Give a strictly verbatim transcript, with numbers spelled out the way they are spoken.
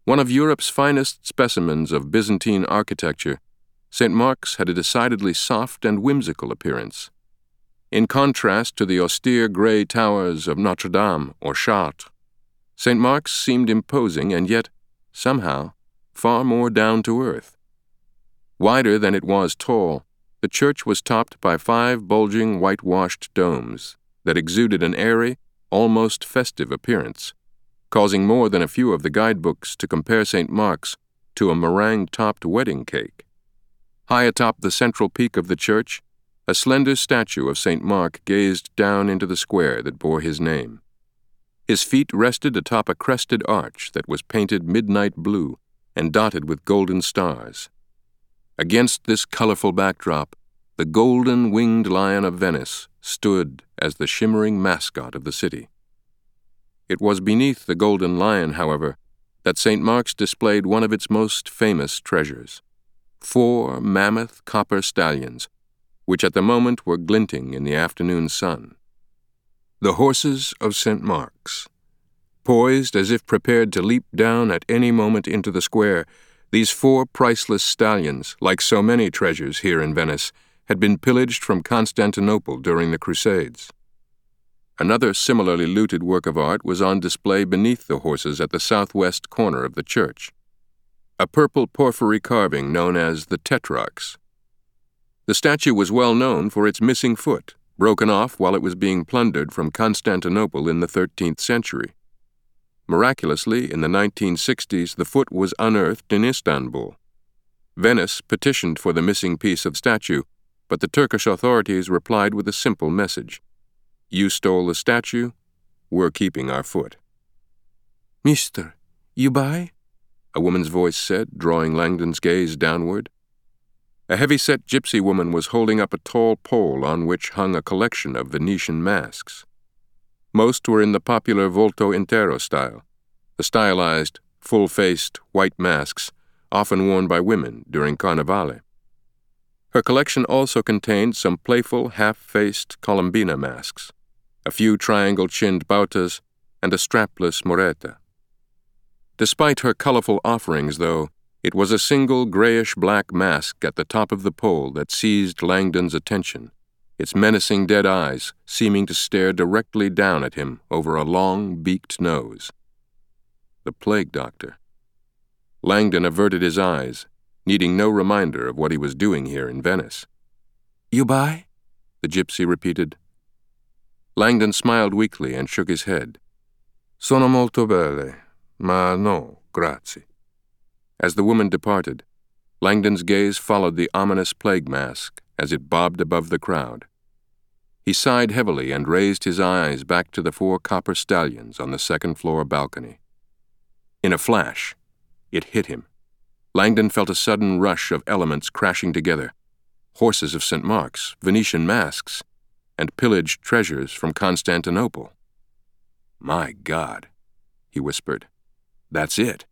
One of Europe's finest specimens of Byzantine architecture, Saint Mark's had a decidedly soft and whimsical appearance. In contrast to the austere gray towers of Notre Dame or Chartres, Saint Mark's seemed imposing and yet, somehow, far more down to earth. Wider than it was tall, the church was topped by five bulging whitewashed domes that exuded an airy, almost festive appearance, causing more than a few of the guidebooks to compare Saint Mark's to a meringue-topped wedding cake. High atop the central peak of the church, a slender statue of Saint Mark gazed down into the square that bore his name. His feet rested atop a crested arch that was painted midnight blue and dotted with golden stars. Against this colorful backdrop, the golden winged lion of Venice stood as the shimmering mascot of the city. It was beneath the golden lion, however, that Saint Mark's displayed one of its most famous treasures, four mammoth copper stallions, which at the moment were glinting in the afternoon sun. The horses of Saint Mark's. Poised as if prepared to leap down at any moment into the square, these four priceless stallions, like so many treasures here in Venice, had been pillaged from Constantinople during the Crusades. Another similarly looted work of art was on display beneath the horses at the southwest corner of the church, a purple porphyry carving known as the Tetrarchs. The statue was well known for its missing foot, broken off while it was being plundered from Constantinople in the thirteenth century. Miraculously, in the nineteen sixties, the foot was unearthed in Istanbul. Venice petitioned for the missing piece of statue, but the Turkish authorities replied with a simple message: "You stole the statue, we're keeping our foot." "Mister, you buy?" a woman's voice said, drawing Langdon's gaze downward. A heavy-set gypsy woman was holding up a tall pole on which hung a collection of Venetian masks. Most were in the popular volto intero style, the stylized, full-faced, white masks often worn by women during Carnevale. Her collection also contained some playful, half-faced Colombina masks, a few triangle-chinned bautas, and a strapless moreta. Despite her colorful offerings, though, it was a single grayish-black mask at the top of the pole that seized Langdon's attention, its menacing dead eyes seeming to stare directly down at him over a long, beaked nose. The plague doctor. Langdon averted his eyes, needing no reminder of what he was doing here in Venice. "You buy?" the gypsy repeated. Langdon smiled weakly and shook his head. "Sono molto belle, ma no, grazie." As the woman departed, Langdon's gaze followed the ominous plague mask as it bobbed above the crowd. He sighed heavily and raised his eyes back to the four copper stallions on the second-floor balcony. In a flash, it hit him. Langdon felt a sudden rush of elements crashing together: horses of Saint Mark's, Venetian masks, and pillaged treasures from Constantinople. "My God," he whispered. "That's it."